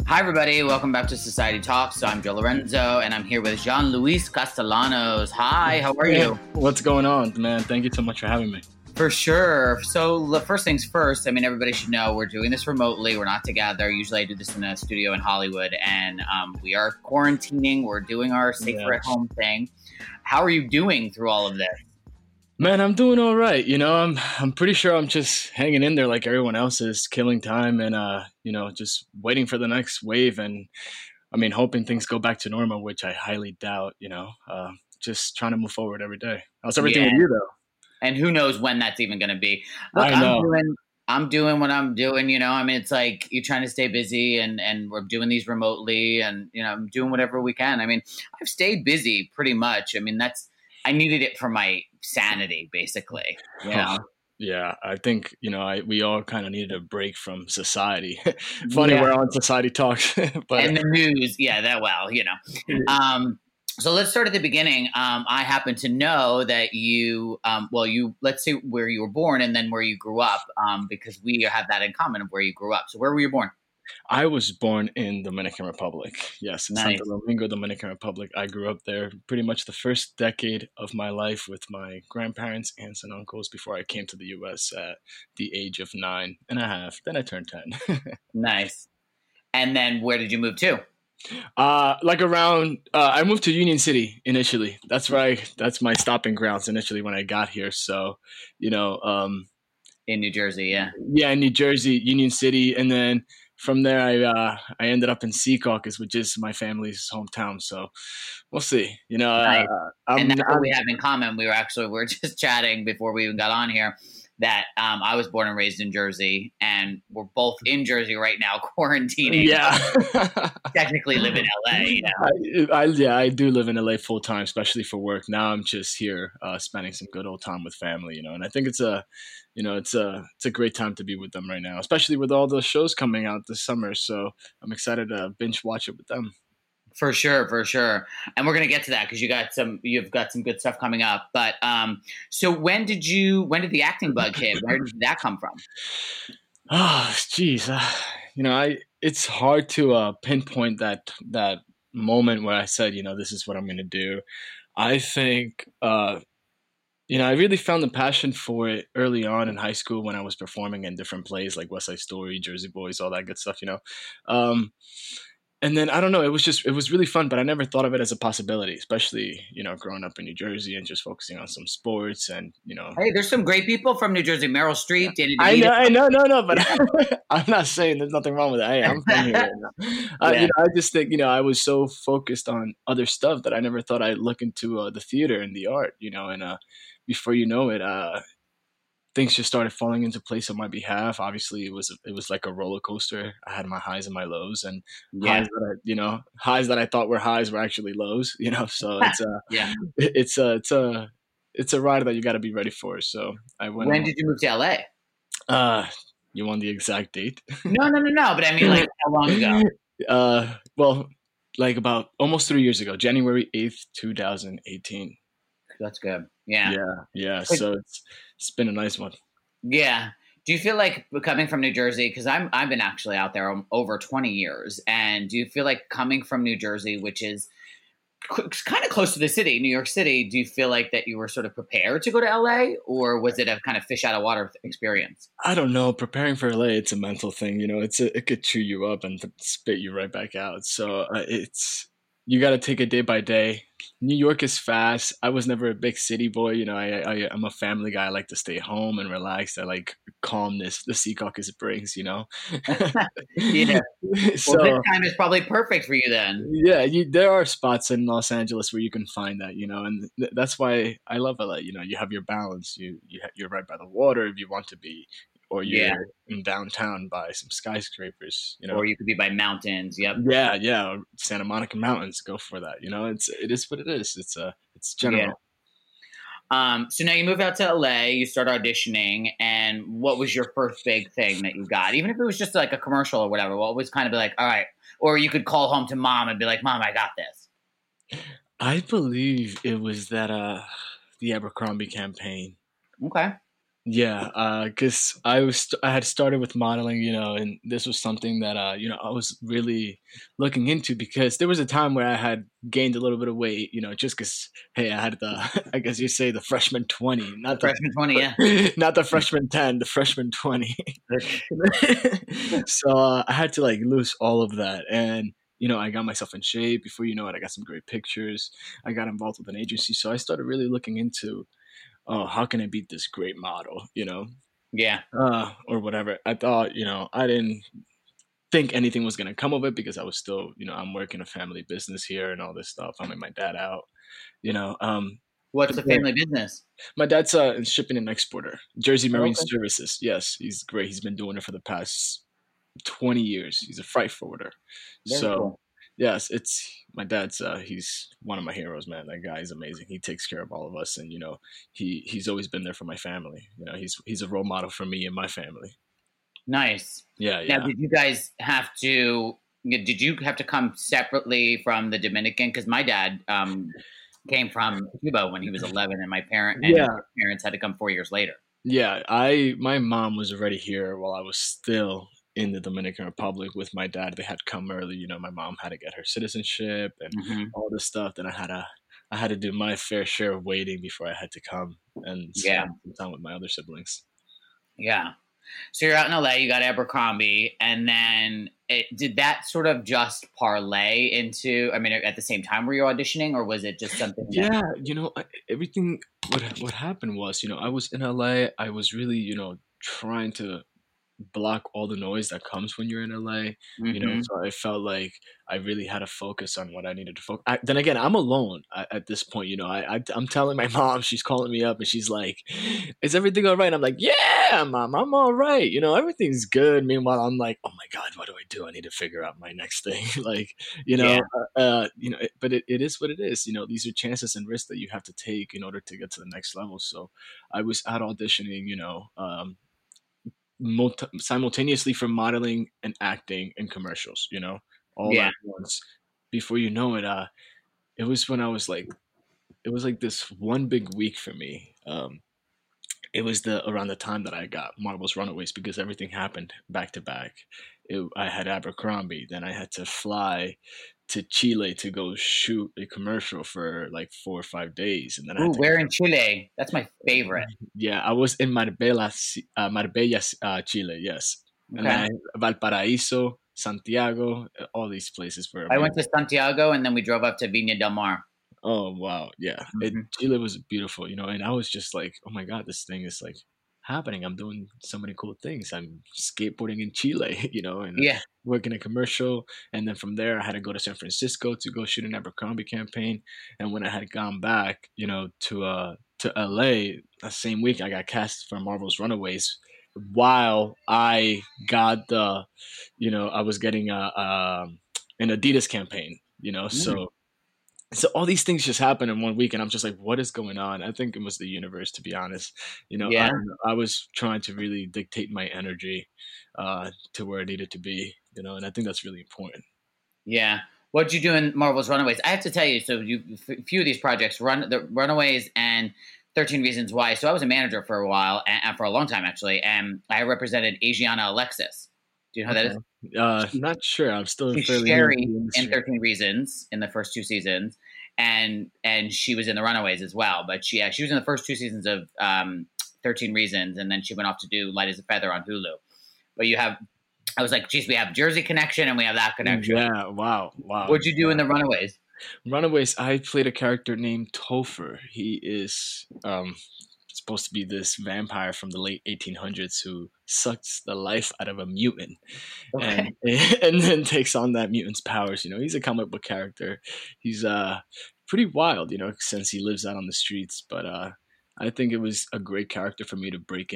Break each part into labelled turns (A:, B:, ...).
A: Hi, everybody. Welcome back to Society Talks. I'm Joe Lorenzo, and I'm here with Jean-Luis Castellanos. Hi, how are you?
B: What's going on, man? Thank you so much for having me.
A: For sure. So the first things first, everybody should know we're doing this remotely. We're not together. Usually I do this in a studio in Hollywood, and we are quarantining. We're doing our safer at home thing. How are you doing through all of this?
B: Man, I'm doing all right. I'm pretty sure I'm just hanging in there like everyone else is, killing time and just waiting for the next wave and hoping things go back to normal, which I highly doubt, just trying to move forward every day. How's everything with you though?
A: And who knows when that's even going to be. Look,
B: I know.
A: I'm doing what I'm doing, it's like you're trying to stay busy and we're doing these remotely and, I'm doing whatever we can. I've stayed busy pretty much. I needed it for my sanity, basically.
B: Yeah, I think, we all kind of needed a break from society. Funny, we're on Society Talks.
A: But and the news. So let's start at the beginning. I happen to know that you, let's say where you were born and then where you grew up, because we have that in common of where you grew up. So where were you born?
B: I was born in Dominican Republic. Yes, in
A: nice.
B: Santo Domingo, Dominican Republic. I grew up there pretty much the first decade of my life with my grandparents, aunts, and uncles before I came to the U.S. at the age of 9.5. Then I turned 10.
A: Nice. And then where did you move to?
B: I moved to Union City initially. That's my stopping grounds initially when I got here. So, in
A: New Jersey, yeah.
B: Yeah, in New Jersey, Union City, and then from there, I ended up in Secaucus, which is my family's hometown. So we'll see.
A: Nice. And that's what we have in common. We were just chatting before we even got on here that I was born and raised in Jersey, and we're both in Jersey right now, quarantining.
B: Yeah,
A: technically live in LA.
B: I do live in LA full time, especially for work. Now I'm just here spending some good old time with family. And I think it's a great time to be with them right now, especially with all the shows coming out this summer. So I'm excited to binge watch it with them.
A: For sure. And we're going to get to that because you've got some good stuff coming up. But so when did the acting bug hit? Where did that come from?
B: Oh, geez. It's hard to pinpoint that moment where I said, this is what I'm going to do. I think, I really found the passion for it early on in high school when I was performing in different plays like West Side Story, Jersey Boys, all that good stuff, And then I don't know, it was really fun, but I never thought of it as a possibility, especially, growing up in New Jersey and just focusing on some sports and,
A: Hey, there's some great people from New Jersey, Meryl Streep, Danny
B: DeVito. I know, but I'm not saying there's nothing wrong with that. Hey, I'm from here right now. I just think, I was so focused on other stuff that I never thought I'd look into the theater and the art, and before you know it, things just started falling into place on my behalf. Obviously, it was like a roller coaster. I had my highs and my lows, and highs that I thought were highs were actually lows. So it's a ride that you got to be ready for. So I went.
A: When did you move to LA?
B: You want the exact date?
A: No. But like how long ago?
B: Well, like about almost 3 years ago, January 8th, 2018.
A: That's good. Yeah.
B: So it's been a nice one.
A: Yeah. Do you feel like coming from New Jersey, because I've been actually out there over 20 years, and do you feel like coming from New Jersey, which is kind of close to the city, New York City, do you feel like that you were sort of prepared to go to LA, or was it a kind of fish out of water experience?
B: I don't know. Preparing for LA, it's a mental thing. It could chew you up and spit you right back out. So you got to take it day by day. New York is fast. I was never a big city boy. I'm a family guy. I like to stay home and relax. I like calmness the Secaucus brings,
A: Yeah.
B: So
A: this time is probably perfect for you then.
B: Yeah, there are spots in Los Angeles where you can find that, and that's why I love LA. You have your balance. You're right by the water if you want to be, or you're in downtown by some skyscrapers,
A: or you could be by mountains. Yep.
B: Yeah, Santa Monica Mountains. Go for that. It is what it is. It's general.
A: So now you move out to LA, you start auditioning, and what was your first big thing that you got? Even if it was just like a commercial or whatever, what was kind of like, all right, or you could call home to mom and be like, Mom, I got this.
B: I believe it was that the Abercrombie campaign.
A: Okay.
B: Yeah, because I had started with modeling, and this was something that I was really looking into because there was a time where I had gained a little bit of weight, just because hey, I had the I guess you say the freshman 20,
A: The
B: not the
A: freshman 20, yeah.
B: not the freshman 10, the freshman 20. So I had to like lose all of that, and I got myself in shape. Before you know it, I got some great pictures. I got involved with an agency, so I started really looking into, oh, how can I beat this great model,
A: Yeah.
B: or whatever. I thought, I didn't think anything was gonna come of it because I was still, I'm working a family business here and all this stuff. I'm with my dad out, you know.
A: What's the
B: but
A: family business?
B: my dad's a shipping and exporter, Jersey Marine
A: Okay.
B: Services. Yes, he's great. He's been doing it for the past 20 years. He's a freight forwarder.
A: Very
B: So
A: cool.
B: yes, it's my dad's. He's one of my heroes, man. That guy is amazing. He takes care of all of us, and he's always been there for my family. He's a role model for me and my family.
A: Nice.
B: Yeah,
A: Now,
B: yeah,
A: did you have to come separately from the Dominican? Because my dad came from Cuba when he was 11, and
B: yeah,
A: my parents had to come 4 years later.
B: yeah. My mom was already here while I was still in the Dominican Republic with my dad. They had come early. My mom had to get her citizenship and
A: Hmm.
B: all this stuff. Then I had to do my fair share of waiting before I had to come and
A: Yeah,
B: spend some time with my other siblings.
A: yeah. So you're out in LA, you got Abercrombie, and then did that sort of just parlay into? I mean, at the same time were you auditioning, or was it just something that?
B: Yeah, everything. What happened was, I was in LA. I was really, trying to block all the noise that comes when you're in LA.
A: Hmm.
B: So I felt like I really had to focus on what I needed to focus. Then again, I'm alone at this point. I'm telling my mom. She's calling me up and she's like, "Is everything all right?" I'm like, "Yeah, mom, I'm all right. Everything's good." Meanwhile, I'm like, "Oh my god, what do I do? I need to figure out my next thing." like,
A: Yeah,
B: but it is what it is. These are chances and risks that you have to take in order to get to the next level. So I was out auditioning. Simultaneously for modeling and acting in commercials, all
A: yeah.
B: at once. Before you know it, it was when I was like, it was like this one big week for me. It was the around the time that I got Marvel's Runaways because everything happened back to back. I had Abercrombie, then I had to fly to Chile to go shoot a commercial for like 4 or 5 days, and then I
A: Ooh,
B: had to
A: where in Chile? That's my favorite.
B: yeah, I was in Marbella, Marbella, Chile, yes. And
A: Okay.
B: then Valparaiso, Santiago, all these places were
A: I went to
B: amazing.
A: Santiago, and then we drove up to Viña del Mar.
B: Oh wow, yeah.
A: Hmm.
B: Chile was beautiful, and I was just like, oh my god, this thing is like happening. I'm doing so many cool things. I'm skateboarding in Chile, and
A: Yeah.
B: working a commercial. And then from there, I had to go to San Francisco to go shoot an Abercrombie campaign. And when I had gone back, to LA that same week, I got cast for Marvel's Runaways. While I got I was getting an Adidas campaign.
A: Mm.
B: So all these things just happened in one week, and I'm just like, what is going on? I think it was the universe, to be honest. I
A: Yeah.
B: I was trying to really dictate my energy to where it needed to be, and I think that's really important.
A: Yeah. What'd you do in Marvel's Runaways? I have to tell you, so a few of these projects, the Runaways and 13 Reasons Why. So I was a manager for a while, and for a long time actually, and I represented Asiana Alexis. Do you know who that
B: Okay.
A: is?
B: Not sure. I'm still
A: She's
B: fairly new to
A: Sherry
B: the
A: in
B: industry.
A: 13 Reasons in the first two seasons, and she was in the Runaways as well. But she was in the first two seasons of 13 Reasons, and then she went off to do Light as a Feather on Hulu. But I was like, geez, we have Jersey connection and we have that connection.
B: Yeah. Wow. Wow.
A: What'd you do in the Runaways?
B: Runaways. I played a character named Topher. He is supposed to be this vampire from the late 1800s who sucks the life out of a mutant
A: Okay.
B: and and then takes on that mutant's powers. He's a comic book character. He's pretty wild, since he lives out on the streets. But I think it was a great character for me to break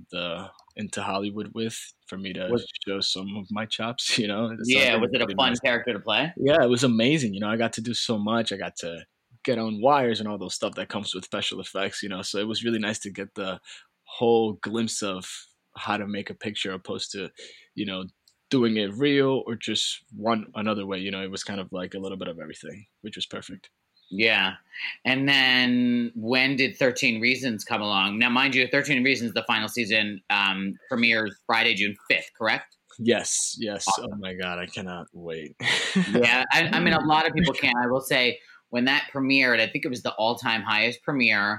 B: into Hollywood with, for me to
A: Was
B: show some of my chops. So I
A: Yeah,
B: think
A: was
B: it's
A: it a
B: pretty
A: fun
B: nice.
A: character to play?
B: Yeah, it was amazing. I got to do so much. I got to get on wires and all those stuff that comes with special effects. So it was really nice to get the whole glimpse of how to make a picture opposed to, you know, doing it real or just one another way. It was kind of like a little bit of everything, which was perfect.
A: Yeah. And then when did 13 Reasons come along? Now, mind you, 13 Reasons, the final season, premieres Friday, June 5th, correct?
B: Yes, yes. Oh my God, I cannot wait.
A: Yeah. I mean, a lot of people can't. I will say when that premiered, I think it was the all time highest premiere.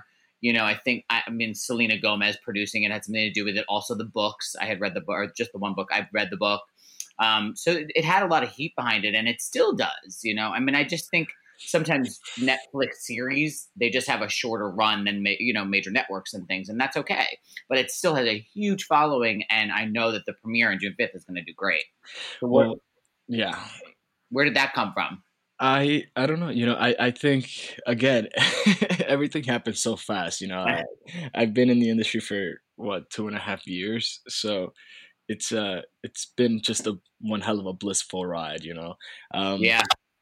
A: I mean, Selena Gomez producing it had something to do with it. Also, the books. I had read the book, or just the one book. I've read the book. So it had a lot of heat behind it, and it still does. I mean, I just think sometimes Netflix series they just have a shorter run than major networks and things, and that's okay. But it still has a huge following, and I know that the premiere on June 5th is going to do great. So
B: Well, yeah.
A: where did that come from?
B: I don't know. I think again, everything happens so fast. I've been in the industry for what 2.5 years, so it's been just a one hell of a blissful ride.
A: Yeah.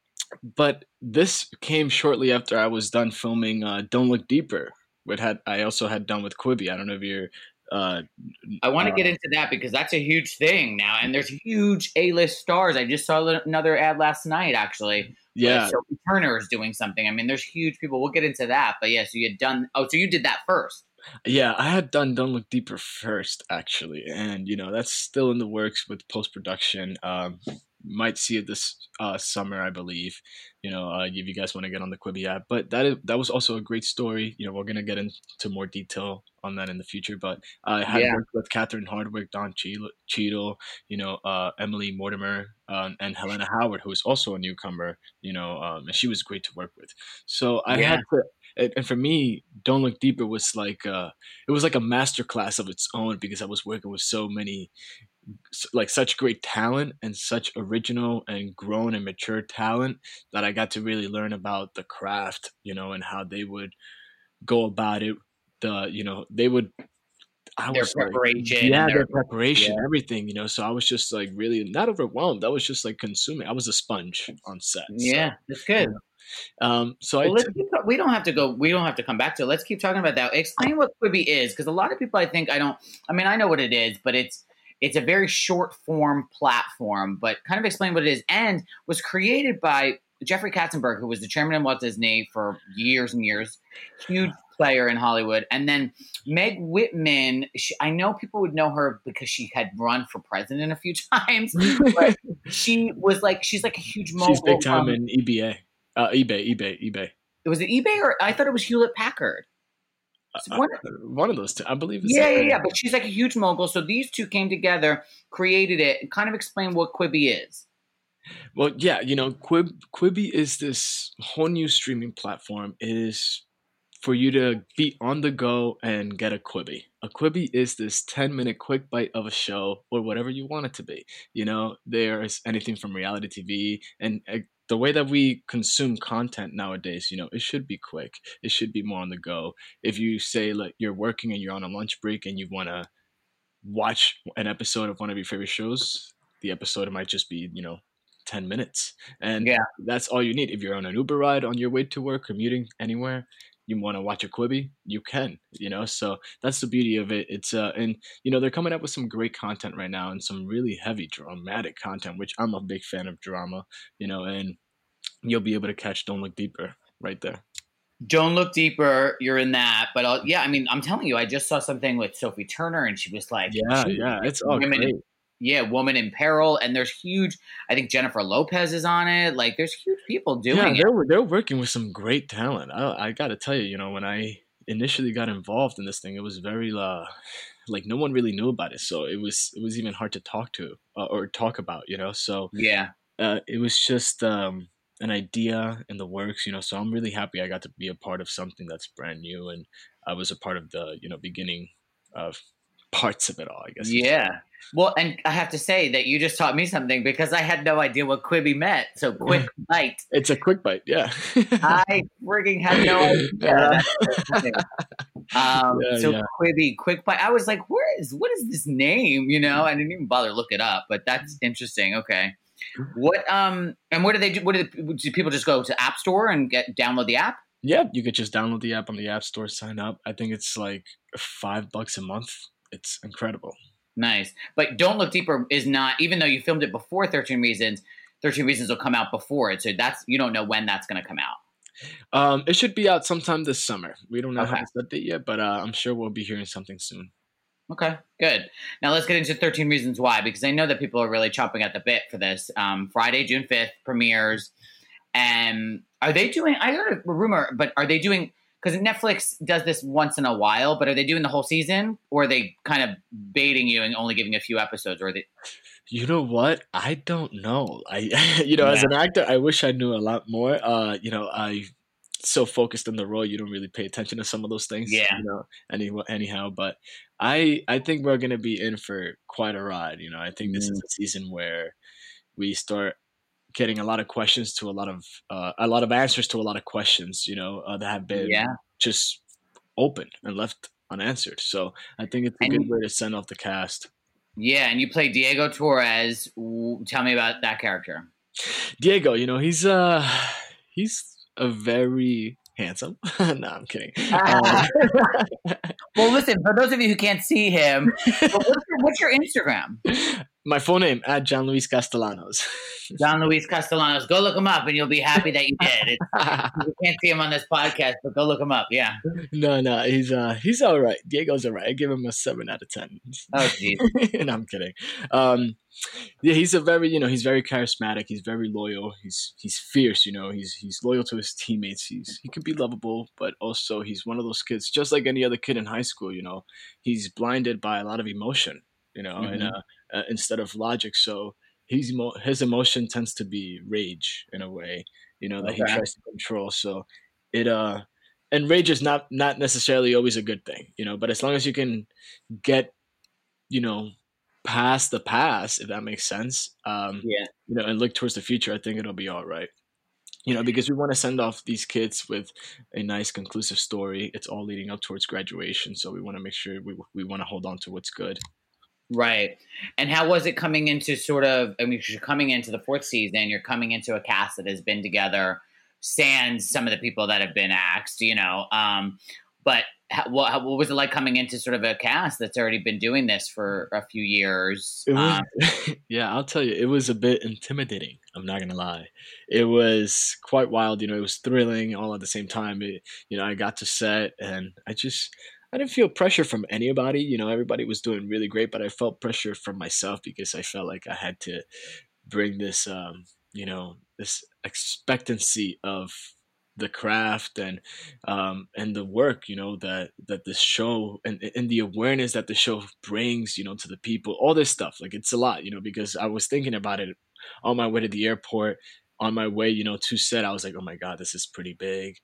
B: But this came shortly after I was done filming Don't Look Deeper. I also had done with Quibi. I don't know if you're. Uh,
A: I want to get into that because that's a huge thing now, and there's huge A-list stars. I just saw another ad last night, actually.
B: yeah,
A: Sophie Turner is doing something. I mean, there's huge people. We'll get into that, but yeah. So you had done. Oh, so you did that first.
B: yeah. I had done Don't Look Deeper first, actually, and that's still in the works with post production. Might see it this summer, I believe. If you guys want to get on the Quibi app, but that was also a great story. We're gonna get into more detail on that in the future. But I had
A: Yeah.
B: worked with Catherine Hardwicke, Don Cheadle, Emily Mortimer, and Helena Howard, who is also a newcomer. And she was great to work with. So I
A: Yeah.
B: had to. And for me, Don't Look Deeper was like it was like a masterclass of its own because I was working with so many like such great talent and such original and grown and mature talent that I got to really learn about the craft, and how they would go about it. They would. I
A: Their
B: was like,
A: preparation
B: yeah,
A: and
B: their
A: their
B: preparation,
A: yeah.
B: everything. So I was just like really not overwhelmed. I was just like consuming. I was a sponge on set. So,
A: Yeah, that's
B: you
A: good.
B: so I
A: Well,
B: took.
A: we don't have to go. We don't have to come back to it. Let's keep talking about that. Explain what Quibi is, because a lot of people, I think, I don't. I mean, I know what it is, but it's a very short form platform. But kind of explain what it is, and was created by Jeffrey Katzenberg, who was the chairman of Walt Disney for years and years, huge player in Hollywood, and then Meg Whitman. I know people would know her because she had run for president a few times, but she's like a huge
B: She's big
A: mogul
B: time
A: from.
B: in EBA, eBay.
A: Was it eBay or I thought it was Hewlett Packard?
B: One of those two, I believe it's
A: Yeah. But she's like a huge mogul. So these two came together, created it, and kind of explained what Quibi is.
B: Well, yeah, Quibi is this whole new streaming platform. It is for you to be on the go and get a Quibi. A Quibi is this 10-minute quick bite of a show or whatever you want it to be. There's anything from reality TV and the way that we consume content nowadays, it should be quick. It should be more on the go. If you say like you're working and you're on a lunch break and you want to watch an episode of one of your favorite shows, the episode might just be, 10 minutes. And
A: Yeah.
B: that's all you need. If you're on an Uber ride on your way to work, commuting anywhere, you want to watch a Quibi, you can, so that's the beauty of it. It's and they're coming up with some great content right now and some really heavy dramatic content, which I'm a big fan of drama, and you'll be able to catch Don't Look Deeper right there.
A: Don't Look Deeper. You're in that, but yeah, I mean, I'm telling you, I just saw something with Sophie Turner, and she was like,
B: Yeah, it's all great.
A: Woman in Peril, and there's huge. I think Jennifer Lopez is on it. Like, there's huge people doing it.
B: They're working with some great talent. I got to tell you, when I initially got involved in this thing, it was very like no one really knew about it, so it was even hard to talk to or talk about. So
A: Yeah.
B: it was just an idea in the works. So I'm really happy I got to be a part of something that's brand new, and I was a part of the beginning of parts of it all, I guess.
A: Yeah. Well, and I have to say that you just taught me something because I had no idea what Quibi meant. So quick bite.
B: It's a quick bite, yeah.
A: I frigging had no idea. Quibi, quick bite. I was like, what is this name? I didn't even bother to look it up, but that's interesting. Okay. What and what do they do? Do people just go to App Store and download the app?
B: Yeah, you could just download the app on the App Store, sign up. I think it's like $5 a month. It's incredible.
A: Nice. But Don't Look Deeper is not, even though you filmed it before 13 Reasons, 13 Reasons will come out before it. So you don't know when that's going to come out.
B: It should be out sometime this summer. We don't have
A: Okay.
B: a set date yet, but I'm sure we'll be hearing something soon.
A: Okay, good. Now let's get into 13 Reasons Why, because I know that people are really chomping at the bit for this. Friday, June 5th premieres. And are they doing, I heard a rumor, but are they doing, because Netflix does this once in a while, but are they doing the whole season? Or are they kind of baiting you and only giving a few episodes? Or are they,
B: You know what? I don't know. As
A: yeah,
B: an actor, I wish I knew a lot more. I so focused on the role, you don't really pay attention to some of those things,
A: yeah.
B: anyhow. But I think we're gonna be in for quite a ride. I think this is
A: Mm,
B: a season where we start getting a lot of questions to a lot of answers to a lot of questions, that have been
A: yeah.
B: just open and left unanswered. So I think it's a good
A: And
B: way to send off the cast.
A: yeah, and you play Diego Torres. Tell me about that character.
B: Diego, he's a very handsome. No, I'm kidding.
A: Well, listen, for those of you who can't see him, but what's your Instagram?
B: My full name at John Luis Castellanos.
A: Don Luis Castellanos. Go look him up, and you'll be happy that you did. You can't see him on this podcast, but go look him up. Yeah.
B: No, he's all right. Diego's all right. I give him a 7 out of 10.
A: Oh, geez.
B: And I'm kidding. Um, yeah, he's very charismatic. He's very loyal. He's fierce. He's loyal to his teammates. He can be lovable, but also he's one of those kids, just like any other kid in high school. He's blinded by a lot of emotion. And
A: Hmm.
B: instead of logic, so his emotion tends to be rage in a way. That he
A: Okay.
B: tries to control. So it and rage is not necessarily always a good thing. But as long as you can get you know past the past, if that makes sense,
A: Yeah.
B: and look towards the future, I think it'll be all right. Because we want to send off these kids with a nice conclusive story. It's all leading up towards graduation, so we want to make sure we want to hold on to what's good.
A: Right. And how was it coming into sort of, I mean, you're coming into the fourth season, you're coming into a cast that has been together, sans some of the people that have been axed, but what was it like coming into sort of a cast that's already been doing this for a few years?
B: It was, yeah, I'll tell you, it was a bit intimidating. I'm not gonna lie. It was quite wild. It was thrilling all at the same time. I got to set, and I didn't feel pressure from anybody. Everybody was doing really great, but I felt pressure from myself because I felt like I had to bring this expectancy of the craft and the work that this show and the awareness that the show brings to the people, all this stuff. Like, it's a lot, because I was thinking about it on my way to the airport, on my way to set. I was like, oh my god, this is pretty big.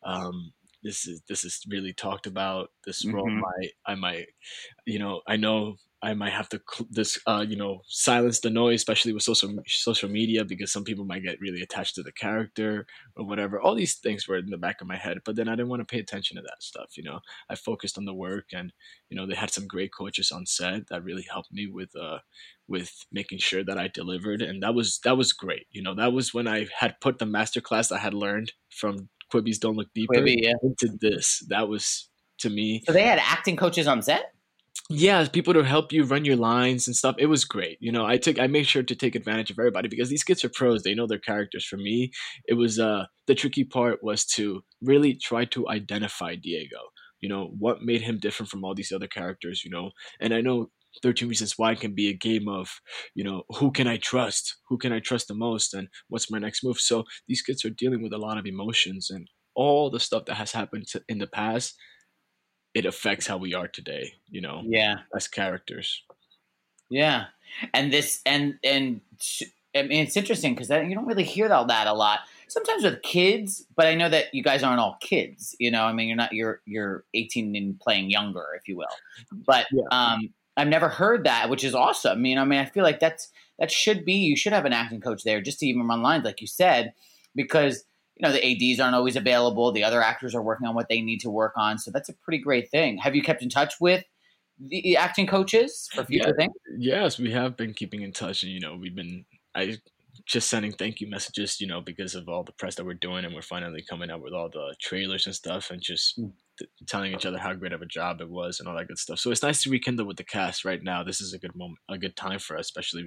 B: This is really talked about. This role
A: Mhm.
B: might I know I might have to silence the noise, especially with social media, because some people might get really attached to the character or whatever. All these things were in the back of my head, but then I didn't want to pay attention to that stuff. I focused on the work, and they had some great coaches on set that really helped me with making sure that I delivered, and that was great. That was when I had put the masterclass I had learned from Quibi's Don't Look Deeper
A: Quibi, yeah.
B: into this. That was, to me,
A: So they had acting coaches on set?
B: yeah, people to help you run your lines and stuff. It was great. I made sure to take advantage of everybody because these kids are pros. They know their characters. For me, it was the tricky part was to really try to identify Diego. What made him different from all these other characters. And I know 13 Reasons Why can be a game of, who can I trust? Who can I trust the most? And what's my next move? So these kids are dealing with a lot of emotions and all the stuff that has happened in the past. It affects how we are today,
A: Yeah.
B: as characters.
A: Yeah. And this, and I mean, it's interesting because you don't really hear all that a lot. Sometimes with kids, but I know that you guys aren't all kids. I mean, you're 18 and playing younger, if you will. But
B: Yeah.
A: I've never heard that, which is awesome. I mean, I feel like that should be, you should have an acting coach there just to even run lines, like you said, because the ADs aren't always available. The other actors are working on what they need to work on, so that's a pretty great thing. Have you kept in touch with the acting coaches for
B: Yeah.
A: future things?
B: Yes, we have been keeping in touch, and I just sending thank you messages, because of all the press that we're doing, and we're finally coming up with all the trailers and stuff, and just telling each other how great of a job it was and all that good stuff. So it's nice to rekindle with the cast right now. This is a good moment, a good time for us, especially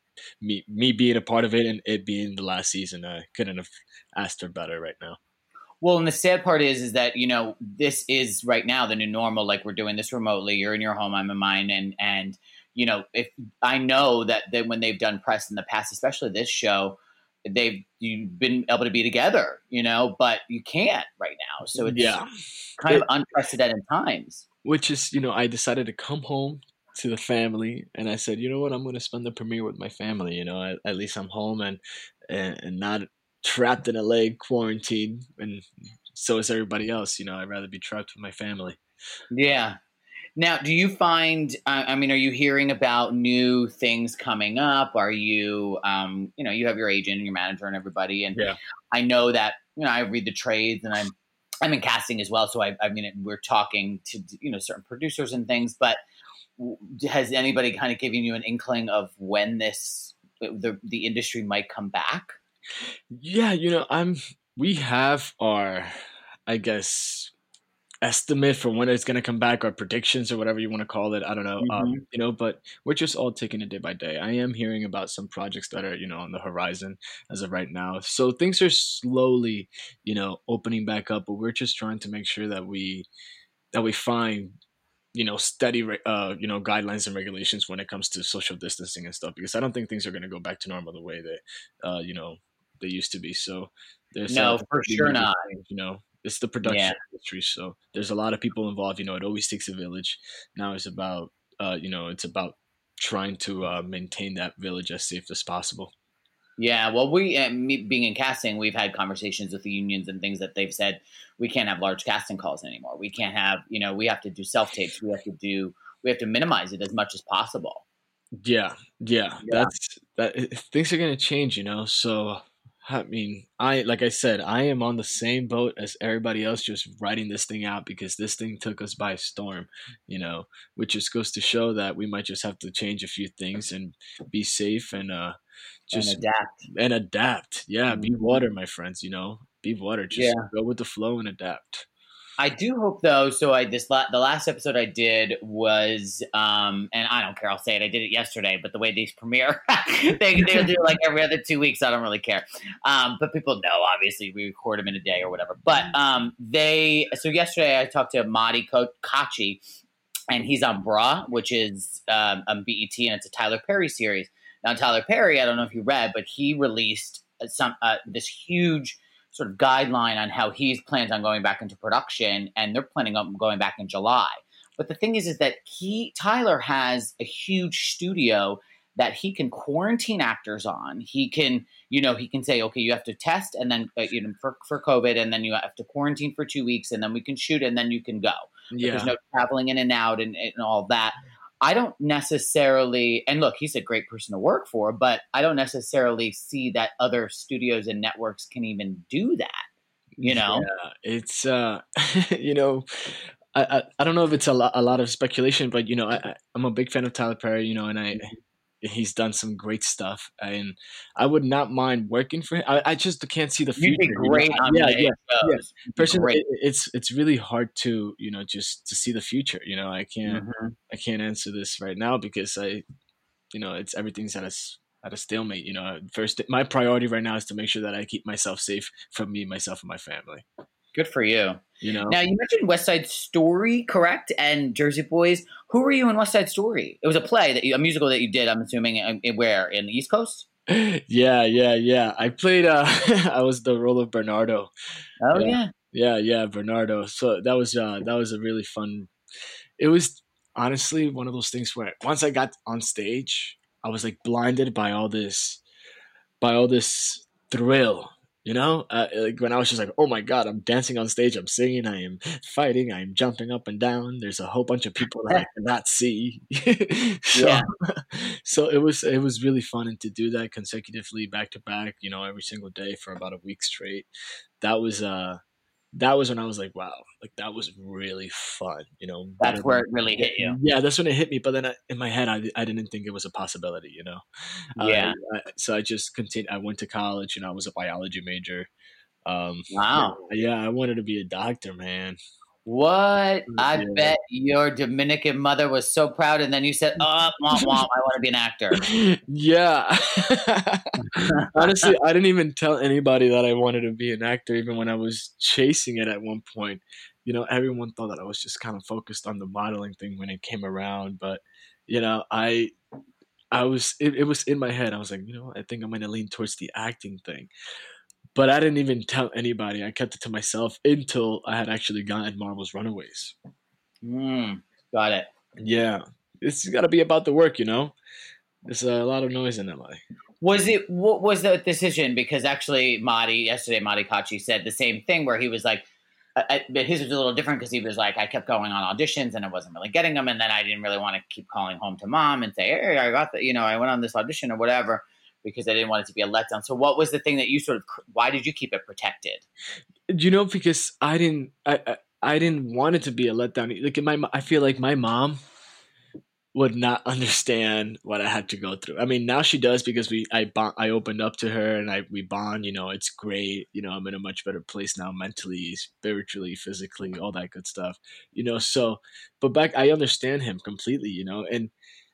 B: me being a part of it and it being the last season. I couldn't have asked for better right now.
A: Well, and the sad part is that, this is right now the new normal. Like, we're doing this remotely. You're in your home, I'm in mine. And, if I know that when they've done press in the past, especially this show, you've been able to be together, but you can't right now. So it's kind of unprecedented times.
B: Which is, I decided to come home to the family, and I said, you know what, I'm going to spend the premiere with my family. At least I'm home and not trapped in LA, quarantined, and so is everybody else. I'd rather be trapped with my family.
A: Yeah. Now, do you find? Are you hearing about new things coming up? Are you, you have your agent and your manager and everybody, and I know that I read the trades, and I'm in casting as well, so we're talking to certain producers and things. But has anybody kind of given you an inkling of when the industry might come back?
B: Yeah, we have our, I guess, estimate for when it's going to come back, or predictions, or whatever you want to call it. I don't know.
A: Mm-hmm.
B: But we're just all taking it day by day. I am hearing about some projects that are, on the horizon as of right now. So things are slowly, opening back up, but we're just trying to make sure that we find, steady, guidelines and regulations when it comes to social distancing and stuff, because I don't think things are going to go back to normal the way they used to be. So there's
A: for sure not.
B: It's the production industry, so there's a lot of people involved. It always takes a village. Now it's about, it's about trying to maintain that village as safe as possible.
A: Yeah, well, me being in casting, we've had conversations with the unions and things that they've said we can't have large casting calls anymore. We can't have, we have to do self tapes. We have to minimize it as much as possible.
B: Yeah. That's things are gonna change, So like I said, I am on the same boat as everybody else, just writing this thing out, because this thing took us by storm, which just goes to show that we might just have to change a few things and be safe and just adapt. Yeah.
A: Mm-hmm.
B: Be water, my friends, be water. Just go with the flow and adapt.
A: I do hope, though. So the last episode I did was, and I don't care. I'll say it. I did it yesterday, but the way these premiere, they do like every other 2 weeks. So I don't really care. But people know, obviously, we record them in a day or whatever. But so yesterday I talked to Madi Kachi, and he's on Bra, which is on BET, and it's a Tyler Perry series. Now, Tyler Perry, I don't know if you read, but he released this huge sort of guideline on how he plans on going back into production, and they're planning on going back in July. But the thing is that Tyler has a huge studio that he can quarantine actors on. He can, he can say, okay, you have to test, and then for COVID, and then you have to quarantine for 2 weeks, and then we can shoot, and then you can go. Yeah. There's no traveling in and out and all that. I don't necessarily, and look, he's a great person to work for, but I don't necessarily see that other studios and networks can even do that,
B: Yeah, it's, I don't know if it's a lot of speculation, but, I'm a big fan of Tyler Perry, and he's done some great stuff, and I would not mind working for him. I just can't see the future.
A: You'd be great on shows.
B: Personally, it's really hard to just to see the future. I can't answer this right now, because it's everything's at a stalemate. First, my priority right now is to make sure that I keep myself safe from me, myself, and my family.
A: Good for you. Now, you mentioned West Side Story, correct? And Jersey Boys. Who were you in West Side Story? It was a musical that you did, I'm assuming, where? In the East Coast?
B: Yeah. I played, I was the role of Bernardo.
A: Oh, yeah.
B: Yeah, Bernardo. So that was a really fun, it was honestly one of those things where once I got on stage, I was like blinded by all this thrill. Like when I was just like, oh my God, I'm dancing on stage, I'm singing, I am fighting, I'm jumping up and down. There's a whole bunch of people that I cannot see. So it was really fun, and to do that consecutively back to back, every single day for about a week straight. That was when I was like, wow, like that was really fun.
A: That's where it really hit you.
B: Yeah, that's when it hit me. But then in my head, I didn't think it was a possibility.
A: Yeah.
B: So I just continued. I went to college, and I was a biology major.
A: Wow.
B: Yeah, I wanted to be a doctor, man.
A: What? I bet your Dominican mother was so proud, and then you said, "Oh, womp womp, I want to be an actor."
B: Yeah, Honestly, I didn't even tell anybody that I wanted to be an actor, even when I was chasing it at one point. You know, everyone thought that I was just kind of focused on the modeling thing when it came around. But, you know, it was in my head. I was like, you know, I think I'm going to lean towards the acting thing. But I didn't even tell anybody. I kept it to myself until I had actually gotten Marvel's Runaways.
A: Got it.
B: Yeah. It's got to be about the work, you know? There's a lot of noise in LA.
A: What was the decision? Because actually, Madi Kachi said the same thing, where he was like, but his was a little different because he was like, I kept going on auditions and I wasn't really getting them, and then I didn't really want to keep calling home to mom and say, hey, I got the, you know, I went on this audition or whatever, because I didn't want it to be a letdown. So, what was the thing that you why did you keep it protected?
B: You know, because I didn't want it to be a letdown. Like I feel like my mom would not understand what I had to go through. I mean, now she does, because I opened up to her and we bond. You know, it's great. You know, I'm in a much better place now, mentally, spiritually, physically, all that good stuff. You know, so but back I understand him completely. You know, and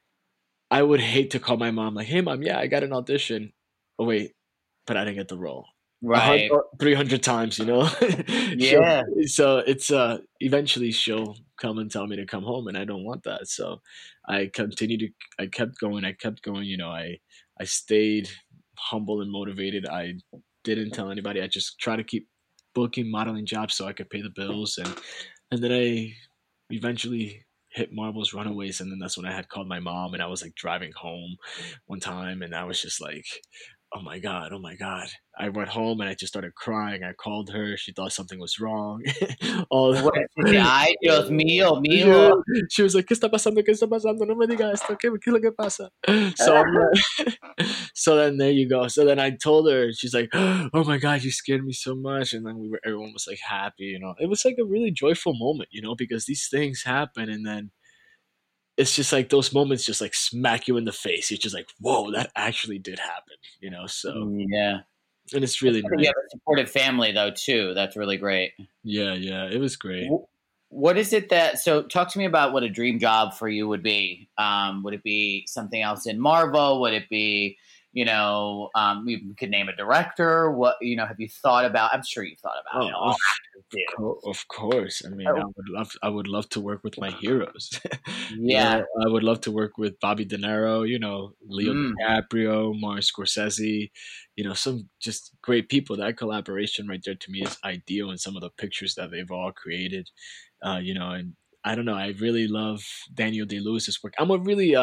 B: I would hate to call my mom like, "Hey, mom, yeah, I got an audition. Oh wait, but I didn't get the role."
A: Right.
B: 300 times, you know.
A: Yeah.
B: So it's eventually she'll come and tell me to come home, and I don't want that. So I kept going, you know. I stayed humble and motivated. I didn't tell anybody. I just try to keep booking modeling jobs so I could pay the bills, and then I eventually hit Marvel's Runaways, and then that's when I had called my mom, and I was like driving home one time, and I was just like, oh my god, oh my god. I went home and I just started crying. I called her. She thought something was wrong.
A: What did she say? Ay, Dios mío, mío.
B: She was like, ¿Qué está pasando? ¿Qué está pasando? No me digas esto. ¿Qué es lo que pasa? So I'm like, so then there you go. So then I told her, she's like, oh my god, you scared me so much. And then everyone was like happy, you know. It was like a really joyful moment, you know, because these things happen, and then it's just like those moments just like smack you in the face. You're just like, whoa, that actually did happen, you know? So,
A: yeah.
B: And it's really nice.
A: You have a supportive family, though, too. That's really great.
B: Yeah, it was great.
A: What is it so talk to me about what a dream job for you would be. Would it be something else in Marvel? Would it be, you know, you could name a director? What, you know, have you thought about? I'm sure you've thought about it. All actors do.
B: Of course. I mean, I would love to work with my heroes.
A: Yeah.
B: You know, I would love to work with Bobby De Niro, you know, Leo DiCaprio, Martin Scorsese, you know, some just great people. That collaboration right there to me is ideal in some of the pictures that they've all created. You know, and I don't know. I really love Daniel Day-Lewis's work. I'm a really,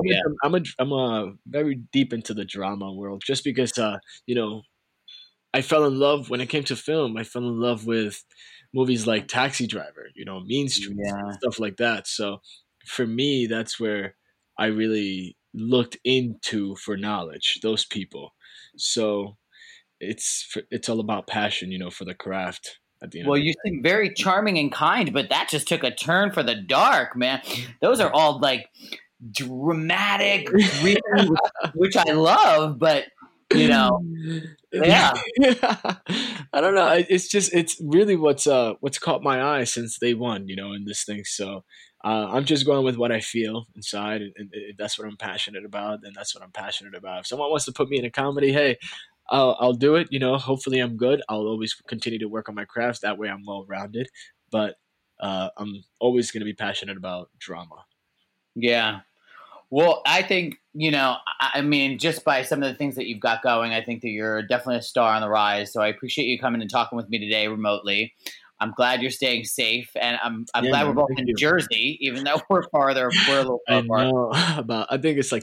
B: I'm a very deep into the drama world, just because, you know, I fell in love when it came to film. I fell in love with movies like Taxi Driver, you know, Mean Streets, stuff like that. So for me, that's where I really looked into for knowledge, those people. So it's all about passion, you know, for the craft.
A: Well, you seem very charming and kind, but that just took a turn for the dark, man. Those are all like dramatic, which I love, but you know, yeah.
B: I don't know. It's really what's caught my eye since day one, you know, in this thing. So I'm just going with what I feel inside, and that's what I'm passionate about, and that's what I'm passionate about. If someone wants to put me in a comedy, hey, I'll do it. You know, hopefully I'm good. I'll always continue to work on my crafts. That way I'm well rounded. But I'm always going to be passionate about drama.
A: Yeah. Well, I think, you know, I mean, just by some of the things that you've got going, I think that you're definitely a star on the rise. So I appreciate you coming and talking with me today remotely. I'm glad you're staying safe, and I'm glad we're both in New Jersey, even though we're farther. We're a little far apart.
B: I think it's like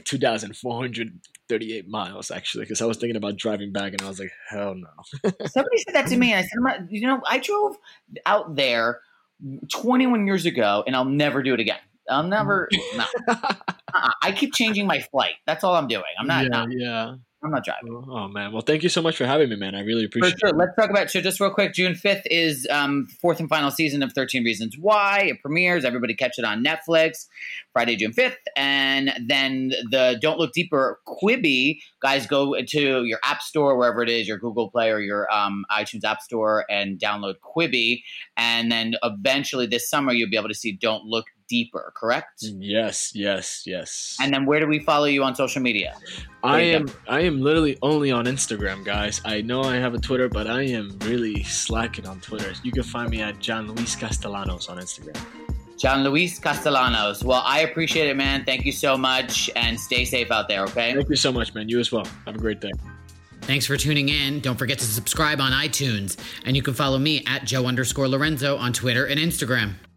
B: 2,438 miles, actually, because I was thinking about driving back, and I was like, hell no.
A: Somebody said that to me, and I said, you know, I drove out there 21 years ago, and I'll never do it again. I'll never. No. I keep changing my flight. That's all I'm doing. I'm not. I'm not driving.
B: Oh man! Well, thank you so much for having me, man. I really appreciate it.
A: Let's talk about. So, just real quick, June 5th is fourth and final season of 13 Reasons Why. It premieres. Everybody catch it on Netflix Friday, June 5th, and then the Don't Look Deeper Quibi. Guys, go to your app store, wherever it is, your Google Play or your iTunes App Store, and download Quibi. And then eventually this summer, you'll be able to see Don't Look deeper, correct?
B: Yes.
A: And then where do we follow you on social media?
B: I am literally only on Instagram, guys. I know I have a Twitter, but I am really slacking on Twitter. You can find me at John Luis Castellanos on Instagram.
A: John Luis Castellanos. Well, I appreciate it, man. Thank you so much, and stay safe out there, okay?
B: Thank you so much, man. You as well. Have a great day.
C: Thanks for tuning in. Don't forget to subscribe on iTunes, and you can follow me at Joe_Lorenzo on Twitter and Instagram.